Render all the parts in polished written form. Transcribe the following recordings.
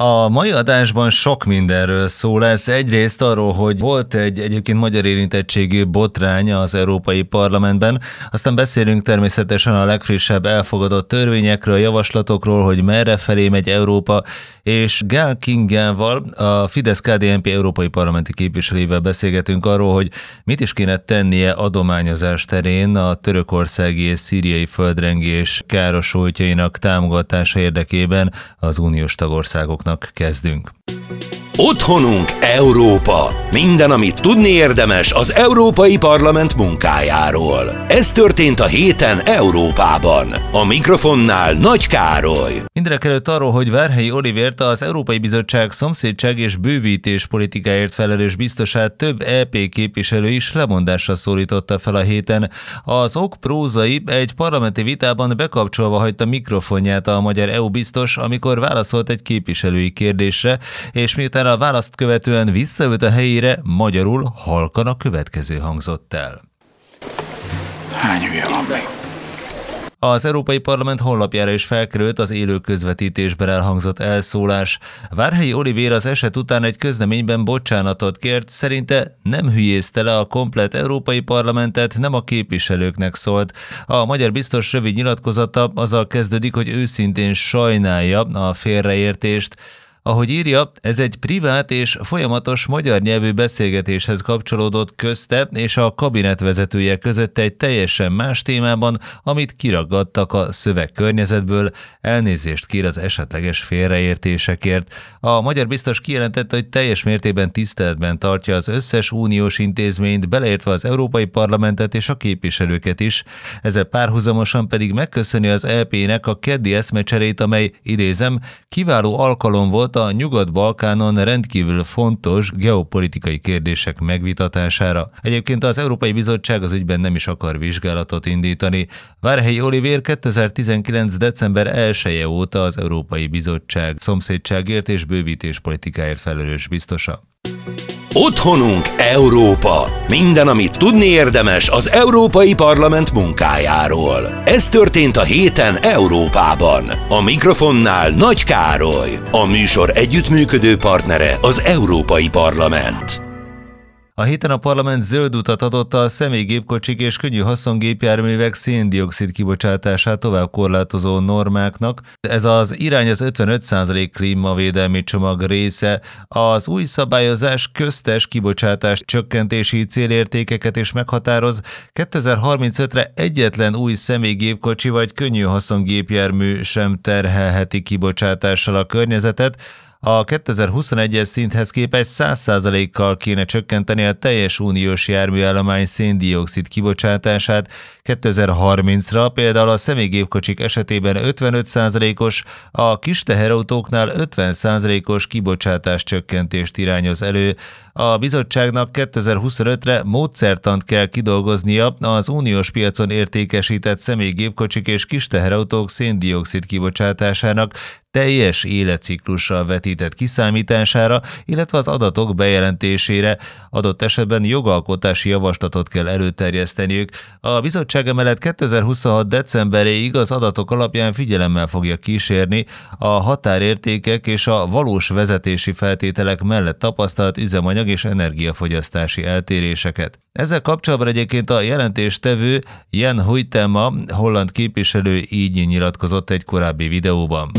A mai adásban sok mindenről szó lesz. Egyrészt arról, hogy volt egy egyébként magyar érintettségű botrány az Európai Parlamentben, aztán beszélünk természetesen a legfrissebb elfogadott törvényekről, javaslatokról, hogy merre felé megy Európa, és Gál Kingával, a Fidesz-KDNP európai parlamenti képviselővel beszélgetünk arról, hogy mit is kéne tennie adományozás terén a törökországi és szíriai földrengés károsultjainak támogatása érdekében. Az uniós tagországoknak kezdünk. Otthonunk Európa. Minden, amit tudni érdemes az Európai Parlament munkájáról. Ez történt a héten Európában. A mikrofonnál Nagy Károly. Mindenekelőtt arról, hogy Várhelyi Olivért, az Európai Bizottság szomszédság és bővítés politikáért felelős biztosát több EP képviselő is lemondásra szólította fel a héten. Az ok prózai egy parlamenti vitában bekapcsolva hagyta mikrofonját a magyar EU biztos, amikor válaszolt egy képviselői kérdésre, és miután a választ követően visszaült a helyére, magyarul halkan a következő hangzott el. Hány hülye van még? Az Európai Parlament honlapjára is felkerült az élő közvetítésben elhangzott elszólás. Várhelyi Olivér az eset után egy közleményben bocsánatot kért, szerinte nem hülyézte le a komplett Európai Parlamentet, nem a képviselőknek szólt. A magyar biztos rövid nyilatkozata azzal kezdődik, hogy őszintén sajnálja a félreértést. Ahogy írja, ez egy privát és folyamatos magyar nyelvű beszélgetéshez kapcsolódott közte és a kabinet vezetője között egy teljesen más témában, amit kiragadtak a szövegkörnyezetből, elnézést kér az esetleges félreértésekért. A magyar biztos kijelentette, hogy teljes mértékben tiszteletben tartja az összes uniós intézményt, beleértve az Európai Parlamentet és a képviselőket is. Ezzel párhuzamosan pedig megköszöni az EP-nek a keddi eszmecserét, amely, idézem, kiváló alkalom volt a Nyugat-Balkánon rendkívül fontos geopolitikai kérdések megvitatására. Egyébként az Európai Bizottság az ügyben nem is akar vizsgálatot indítani. Várhelyi Olivér 2019. december 1-e óta az Európai Bizottság szomszédságért és bővítéspolitikáért felelős biztosa. Otthonunk Európa. Minden, amit tudni érdemes az Európai Parlament munkájáról. Ez történt a héten Európában. A mikrofonnál Nagy Károly. A műsor együttműködő partnere az Európai Parlament. A héten a parlament zöld utat adott a személygépkocsik és könnyű haszongépjárművek szén-dioxid kibocsátását tovább korlátozó normáknak. Ez az irány az 55% klímavédelmi csomag része. Az új szabályozás köztes kibocsátás csökkentési célértékeket is meghatároz. 2035-re egyetlen új személygépkocsi vagy könnyű haszongépjármű sem terhelheti kibocsátással a környezetet. A 2021-es szinthez képest 100%-kal kéne csökkenteni a teljes uniós járműállomány szén-dioxid kibocsátását. 2030-ra például a személygépkocsik esetében 55%-os, a kis teherautóknál 50%-os kibocsátás csökkentést irányoz elő. A bizottságnak 2025-re módszertant kell kidolgoznia az uniós piacon értékesített személygépkocsik és kis teherautók szén-dioxid kibocsátásának teljes életciklussal vetített kiszámítására, illetve az adatok bejelentésére. Adott esetben jogalkotási javaslatot kell előterjeszteniük. A bizottság emellett 2026. decemberéig az adatok alapján figyelemmel fogja kísérni a határértékek és a valós vezetési feltételek mellett tapasztalt üzemanyag és energiafogyasztási eltéréseket. Ezzel kapcsolatban egyébként a jelentéstevő Jan Huitema, holland képviselő így nyilatkozott egy korábbi videóban.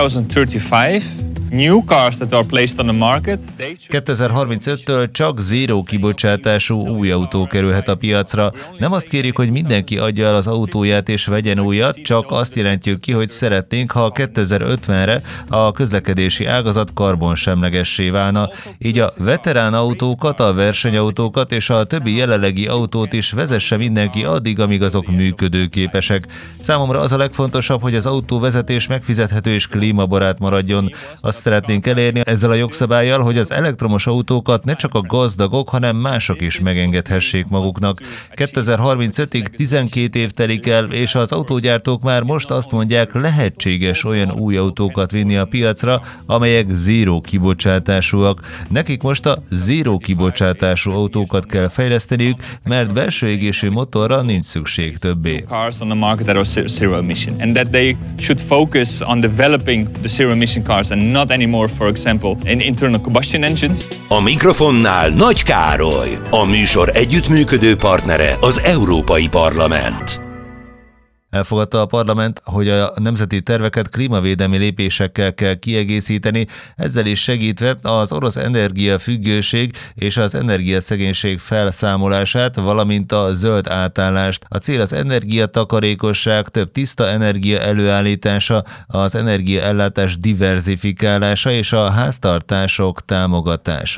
2035-től csak zéró kibocsátású új autó kerülhet a piacra. Nem azt kérjük, hogy mindenki adja el az autóját és vegyen újat, csak azt jelentjük ki, hogy szeretnénk, ha 2050-re a közlekedési ágazat karbonsemlegessé válna. Így a veterán autókat, a versenyautókat és a többi jelenlegi autót is vezesse mindenki addig, amíg azok működőképesek. Számomra az a legfontosabb, hogy az autóvezetés megfizethető és klímabarát maradjon. Azt szeretnénk elérni ezzel a jogszabállyal, hogy az elektromos autókat ne csak a gazdagok, hanem mások is megengedhessék maguknak. 2035-ig 12 év telik el, és az autógyártók már most azt mondják, lehetséges olyan új autókat vinni a piacra, amelyek zéró kibocsátásúak. Nekik most a zéró kibocsátású autókat kell fejleszteni, fejleszteniük, mert belső égésű motorra nincs szükség többé. Cars on the market that are zero emission, and that they should focus on developing the zero emission cars and not anymore, for example, in internal combustion engines. A mikrofonnál Nagy Károly, a műsor együttműködő partnere az Európai Parlament. Elfogadta a parlament, hogy a nemzeti terveket klímavédelmi lépésekkel kell kiegészíteni, ezzel is segítve az orosz energiafüggőség és az energiaszegénység felszámolását, valamint a zöld átállást. A cél az energiatakarékosság, több tiszta energia előállítása, az energiaellátás diverzifikálása és a háztartások támogatása.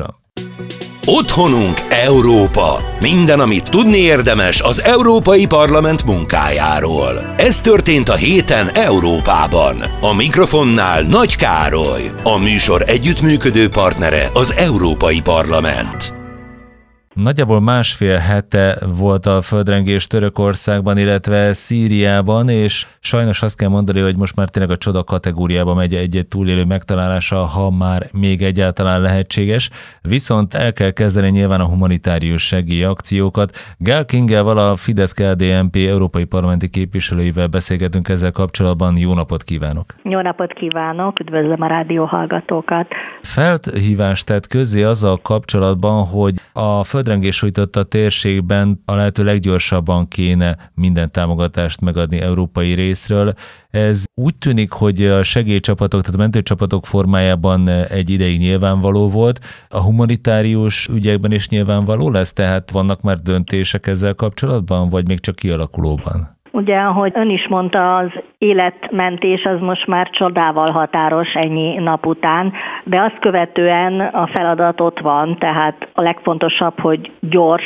Otthonunk Európa. Minden, amit tudni érdemes az Európai Parlament munkájáról. Ez történt a héten Európában. A mikrofonnál Nagy Károly, a műsor együttműködő partnere az Európai Parlament. Nagyjából másfél hete volt a földrengés Törökországban, illetve Szíriában, és sajnos azt kell mondani, hogy most már tényleg a csoda kategóriába megy egy túlélő megtalálása, ha már még egyáltalán lehetséges. Viszont el kell kezdeni nyilván a humanitárius segélyakciókat. Gál Kingával, a Fidesz-KDNP európai parlamenti képviselőivel beszélgetünk ezzel kapcsolatban. Jó napot kívánok! Jó napot kívánok! Üdvözlöm a rádióhallgatókat! Felhívást tett közzé azzal kapcsolatban, hogy a földrengés sújtotta térségben a lehető leggyorsabban kéne minden támogatást megadni európai részről. Ez úgy tűnik, hogy a segélycsapatok, tehát a mentőcsapatok formájában egy ideig nyilvánvaló volt. A humanitárius ügyekben is nyilvánvaló lesz, tehát vannak már döntések ezzel kapcsolatban, vagy még csak kialakulóban? Ugye, ahogy ön is mondta, az életmentés az most már csodával határos ennyi nap után, de azt követően a feladat ott van, tehát a legfontosabb, hogy gyors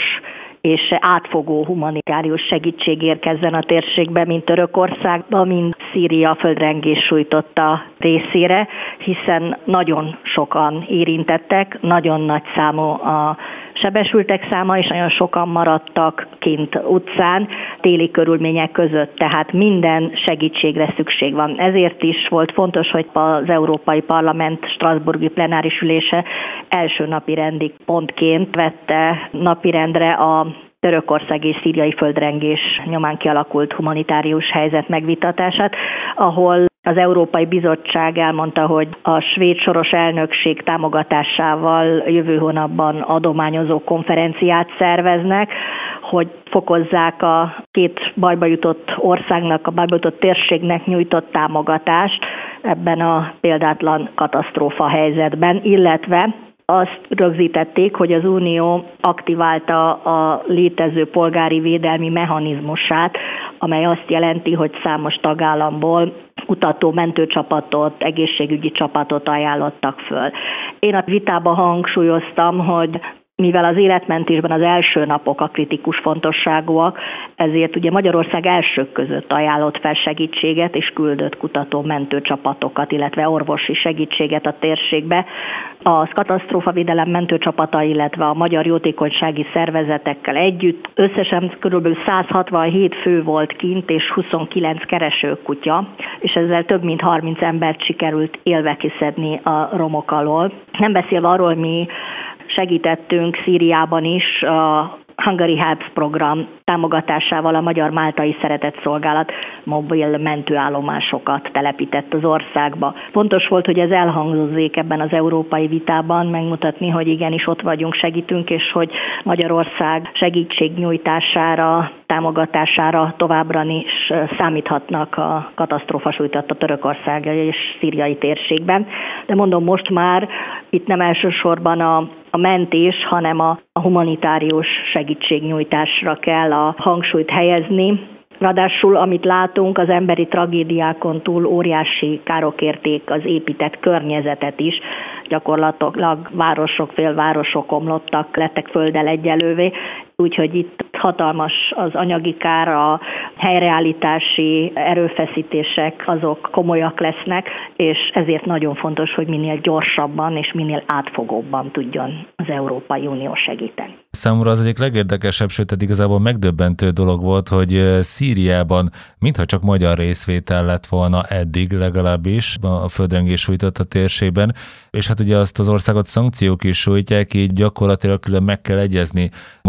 és átfogó humanitárius segítség érkezzen a térségbe, mint Törökországba, mint Szíria földrengés sújtotta részére, hiszen nagyon sokan érintettek, nagyon nagy számú a sebesültek száma, és nagyon sokan maradtak kint utcán, téli körülmények között, tehát minden segítségre szükség van. Ezért is volt fontos, hogy az Európai Parlament strasbourgi plenáris ülése első napirendi pontként vette napirendre a Törökország és szíriai földrengés nyomán kialakult humanitárius helyzet megvitatását, ahol az Európai Bizottság elmondta, hogy a svéd soros elnökség támogatásával jövő hónapban adományozó konferenciát szerveznek, hogy fokozzák a két bajba jutott országnak, a bajba jutott térségnek nyújtott támogatást ebben a példátlan katasztrófa helyzetben, illetve azt rögzítették, hogy az Unió aktiválta a létező polgári védelmi mechanizmusát, amely azt jelenti, hogy számos tagállamból kutató mentőcsapatot, egészségügyi csapatot ajánlottak föl. Én a vitában hangsúlyoztam, hogy mivel az életmentésben az első napok a kritikus fontosságúak, ezért ugye Magyarország elsők között ajánlott fel segítséget és küldött kutató mentőcsapatokat, illetve orvosi segítséget a térségbe. A katasztrófavédelem mentőcsapata, illetve a magyar jótékonysági szervezetekkel együtt összesen kb. 167 fő volt kint, és 29 keresőkutya, és ezzel több mint 30 embert sikerült élve kiszedni a romok alól. Nem beszélve arról, mi segítettünk Szíriában is a Hungary Helps program támogatásával. A Magyar Máltai Szeretetszolgálat mobil mentőállomásokat telepített az országba. Fontos volt, hogy ez elhangzozzék ebben az európai vitában, megmutatni, hogy igenis ott vagyunk, segítünk, és hogy Magyarország segítségnyújtására, támogatására továbbra is számíthatnak a katasztrófa sújtotta Törökország és szíriai térségben. De mondom, most már itt nem elsősorban a mentés, hanem a humanitárius segítségnyújtásra kell a hangsúlyt helyezni. Ráadásul, amit látunk, az emberi tragédiákon túl óriási károk érték az épített környezetet is. Gyakorlatilag városok, félvárosok omlottak, lettek földdel egyelővé. Úgyhogy itt hatalmas az anyagi kár, a helyreállítási erőfeszítések azok komolyak lesznek, és ezért nagyon fontos, hogy minél gyorsabban és minél átfogóbban tudjon az Európai Unió segíteni. Számomra az egyik legérdekesebb, sőt igazából megdöbbentő dolog volt, hogy Szíriában mintha csak magyar részvétel lett volna eddig legalábbis a földrengés sújtott a térségben, és hát ugye azt az országot szankciók is sújtják, így gyakorlatilag külön meg kell egyezni majd valahogy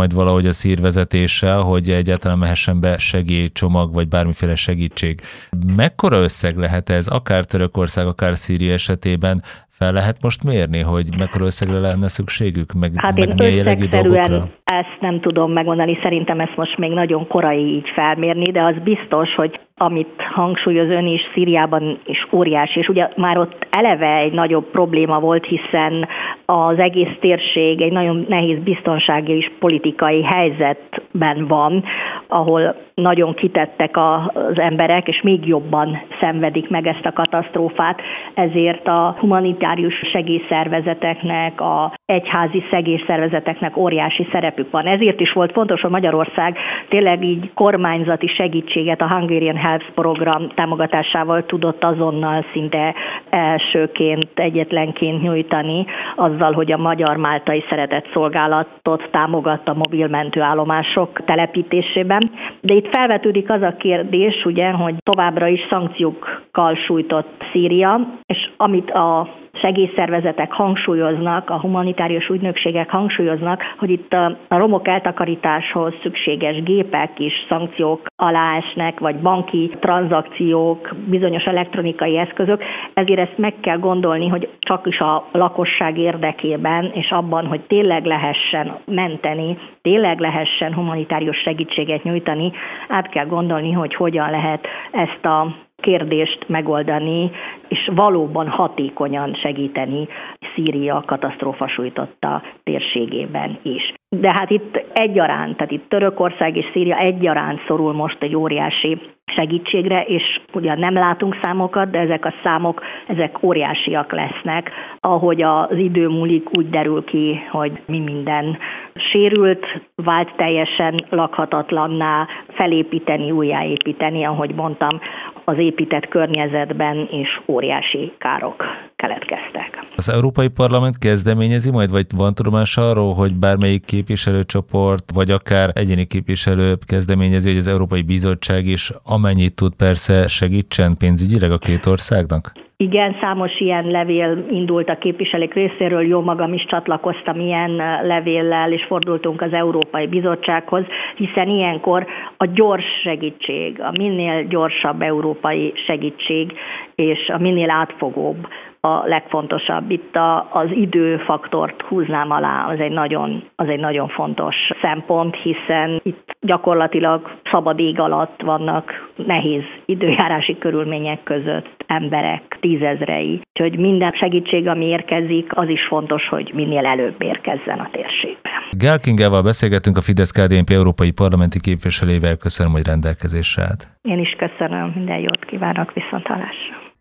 vagy a szír vezetéssel, hogy egyáltalán mehessen be segélycsomag, vagy bármiféle segítség. Mekkora összeg lehet ez, akár Törökország, akár Szíria esetében? Fel lehet most mérni, hogy mekkora összegre lenne szükségük? Meg én milyen jellegű dolgokra? Ezt nem tudom megmondani, szerintem ezt most még nagyon korai így felmérni, de az biztos, hogy amit hangsúlyoz ön is, Szíriában is óriási, és ugye már ott eleve egy nagyobb probléma volt, hiszen az egész térség egy nagyon nehéz biztonsági és politikai helyzetben van, ahol nagyon kitettek az emberek, és még jobban szenvedik meg ezt a katasztrófát, ezért a humanitárius segélyszervezeteknek, a egyházi segélyszervezeteknek óriási szerepük van. Ezért is volt fontos, hogy Magyarország tényleg így kormányzati segítséget a Hungarian Helps program támogatásával tudott azonnal szinte elsőként, egyetlenként nyújtani, azzal, hogy a Magyar-Máltai Szeretetszolgálatot támogatta mobil mentőállomások telepítésében. De itt felvetődik az a kérdés, ugye, hogy továbbra is szankciókkal sújtott Szíria, és amit a segélyszervezetek hangsúlyoznak, a humanitárius ügynökségek hangsúlyoznak, hogy itt a romok eltakarításhoz szükséges gépek is szankciók alá esnek, vagy banki tranzakciók, bizonyos elektronikai eszközök, ezért ezt meg kell gondolni, hogy csak is a lakosság érdekében, és abban, hogy tényleg lehessen menteni, tényleg lehessen humanitárius segítséget nyújtani, át kell gondolni, hogy hogyan lehet ezt a kérdést megoldani, és valóban hatékonyan segíteni Szíria katasztrófa sújtotta térségében is. De hát itt egyaránt, tehát itt Törökország és Szíria egyaránt szorul most egy óriási segítségre, és ugyan nem látunk számokat, de ezek a számok, ezek óriásiak lesznek. Ahogy az idő múlik, úgy derül ki, hogy mi minden sérült, vált teljesen lakhatatlanná, felépíteni, újjáépíteni, ahogy mondtam, az épített környezetben is óriási károk keletkeztek. Az Európai Parlament kezdeményezi majd, vagy van tudomás arról, hogy bármelyik képviselőcsoport, vagy akár egyéni képviselő kezdeményezi, hogy az Európai Bizottság is amennyit tud persze segítsen pénzügyileg a két országnak? Igen, számos ilyen levél indult a képviselők részéről, jó magam is csatlakoztam ilyen levéllel, és fordultunk az Európai Bizottsághoz, hiszen ilyenkor a gyors segítség, a minél gyorsabb európai segítség, és a minél átfogóbb a legfontosabb. Itt az időfaktort húznám alá, az egy nagyon fontos szempont, hiszen itt gyakorlatilag szabad ég alatt vannak nehéz időjárási körülmények között emberek tízezrei. Úgyhogy minden segítség, ami érkezik, az is fontos, hogy minél előbb érkezzen a térségbe. Gál Kingával beszélgettünk, a Fidesz-KDNP európai parlamenti képviselőjével. Köszönöm, hogy rendelkezésre állt. Én is köszönöm, minden jót kívánok, viszonthallásra.